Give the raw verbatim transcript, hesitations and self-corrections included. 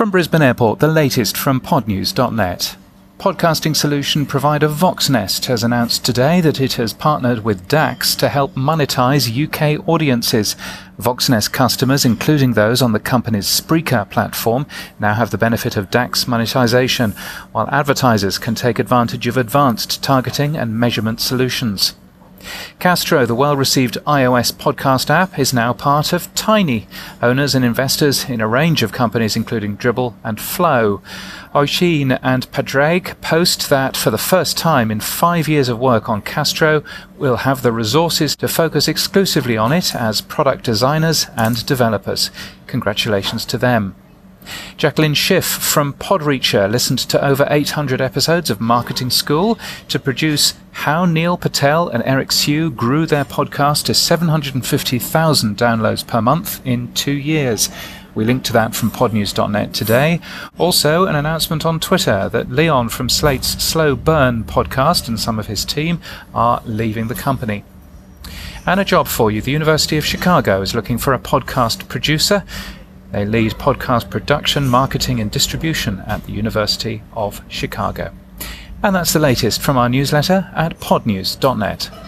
From Brisbane Airport, the latest from podnews dot net. Podcasting solution provider Voxnest has announced today that it has partnered with Dax to help monetize U K audiences. Voxnest customers, including those on the company's Spreaker platform, now have the benefit of Dax monetization, while advertisers can take advantage of advanced targeting and measurement solutions. Castro, the well-received iOS podcast app, is now part of Tiny. Owners and investors in a range of companies including Dribbble and Flow. Oisin and Padraig post that for the first time in five years of work on Castro, we'll have the resources to focus exclusively on it as product designers and developers. Congratulations to them. Jacqueline Schiff from Podreacher listened to over eight hundred episodes of Marketing School to produce How Neil Patel and Eric Sue Grew Their Podcast to seven hundred fifty thousand downloads per month in two years. We link to that from podnews dot net today. Also, an announcement on Twitter that Leon from Slate's Slow Burn podcast and some of his team are leaving the company. And a job for you. The University of Chicago is looking for a podcast producer. They lead podcast production, marketing and distribution at the University of Chicago. And that's the latest from our newsletter at podnews dot net.